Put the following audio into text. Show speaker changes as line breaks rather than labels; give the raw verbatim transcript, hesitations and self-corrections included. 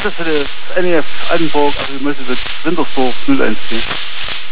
für das N E F Altenburg, also die Messe wird Wintersdorf null eins T.